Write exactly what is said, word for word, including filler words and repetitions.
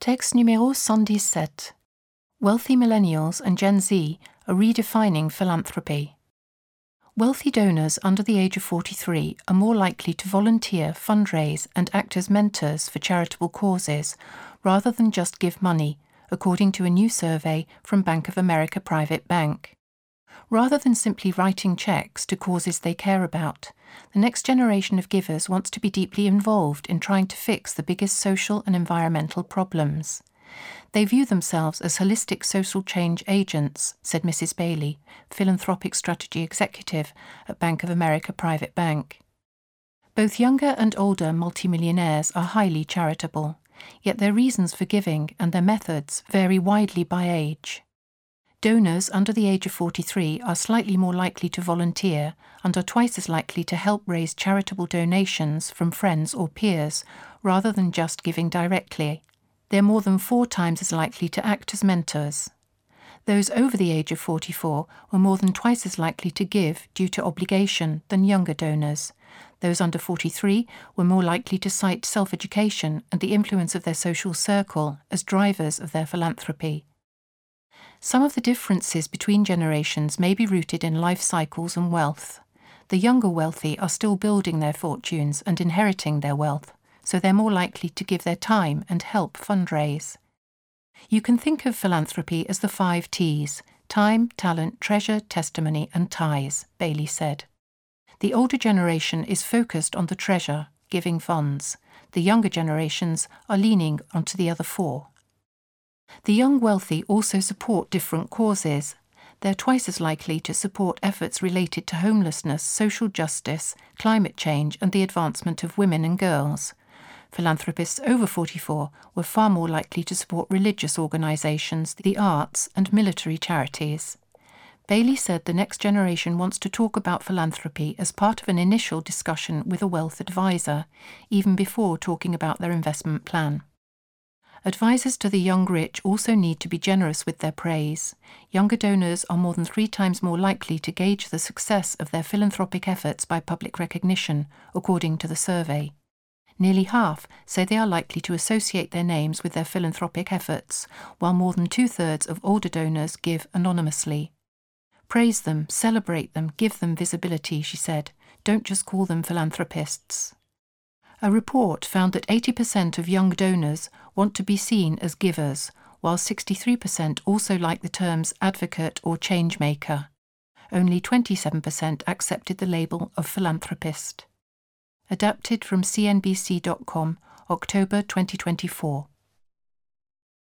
Texte numéro cent dix-sept. Wealthy millennials and Gen Z are redefining philanthropy. Wealthy donors under the age of forty-three are more likely to volunteer, fundraise, and act as mentors for charitable causes, rather than just give money, according to a new survey from Bank of America Private Bank. Rather than simply writing checks to causes they care about, the next generation of givers wants to be deeply involved in trying to fix the biggest social and environmental problems. They view themselves as holistic social change agents, said Missus Bailey, philanthropic strategy executive at Bank of America Private Bank. Both younger and older multimillionaires are highly charitable, yet their reasons for giving and their methods vary widely by age. Donors under the age of forty-three are slightly more likely to volunteer and are twice as likely to help raise charitable donations from friends or peers rather than just giving directly. They're more than four times as likely to act as mentors. Those over the age of forty-four were more than twice as likely to give due to obligation than younger donors. Those under forty-three were more likely to cite self-education and the influence of their social circle as drivers of their philanthropy. Some of the differences between generations may be rooted in life cycles and wealth. The younger wealthy are still building their fortunes and inheriting their wealth, so they're more likely to give their time and help fundraise. You can think of philanthropy as the five T's: time, talent, treasure, testimony, and ties, Bailey said. The older generation is focused on the treasure, giving funds. The younger generations are leaning onto the other four. The young wealthy also support different causes. They're twice as likely to support efforts related to homelessness, social justice, climate change, and the advancement of women and girls. Philanthropists over forty-four were far more likely to support religious organisations, the arts, and military charities. Bailey said the next generation wants to talk about philanthropy as part of an initial discussion with a wealth advisor, even before talking about their investment plan. Advisors to the young rich also need to be generous with their praise. Younger donors are more than three times more likely to gauge the success of their philanthropic efforts by public recognition, according to the survey. Nearly half say they are likely to associate their names with their philanthropic efforts, while more than two-thirds of older donors give anonymously. Praise them, celebrate them, give them visibility, she said. Don't just call them philanthropists. A report found that eighty percent of young donors want to be seen as givers, while sixty-three percent also like the terms advocate or change maker. Only twenty-seven percent accepted the label of philanthropist. Adapted from C N B C dot com, October twenty twenty-four.